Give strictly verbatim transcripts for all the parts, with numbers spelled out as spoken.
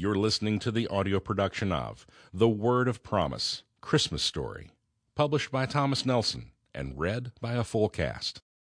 You're listening to the audio production of The Word of Promise, Christmas Story, published by Thomas Nelson and read by a full cast.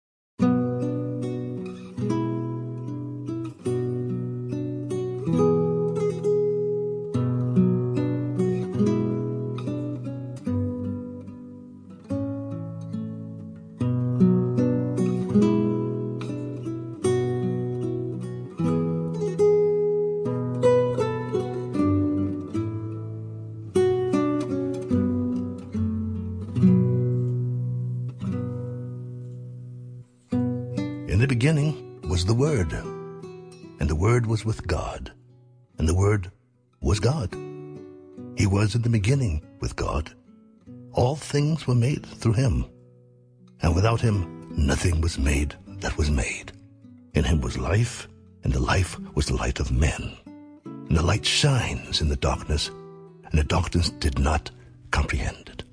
In the beginning was the Word, and the Word was with God, and the Word was God. He was in the beginning with God. All things were made through him, and without him nothing was made that was made. In him was life, and the life was the light of men. And the light shines in the darkness, and the darkness did not comprehend it.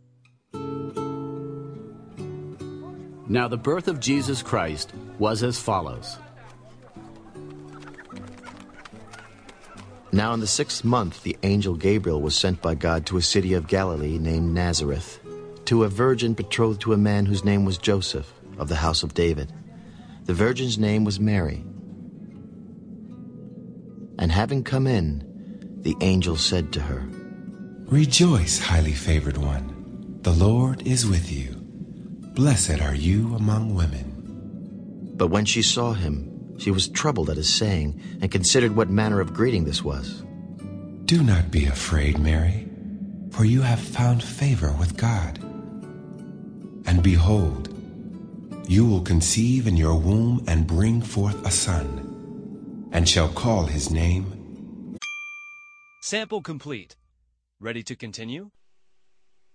Now the birth of Jesus Christ was as follows. Now in the sixth month the angel Gabriel was sent by God to a city of Galilee named Nazareth, to a virgin betrothed to a man whose name was Joseph, of the house of David. The virgin's name was Mary. And having come in, the angel said to her, "Rejoice, highly favored one. The Lord is with you. Blessed are you among women." But when she saw him, she was troubled at his saying, and considered what manner of greeting this was. "Do not be afraid, Mary, for you have found favor with God. And behold, you will conceive in your womb and bring forth a son, and shall call his name." Sample complete. Ready to continue?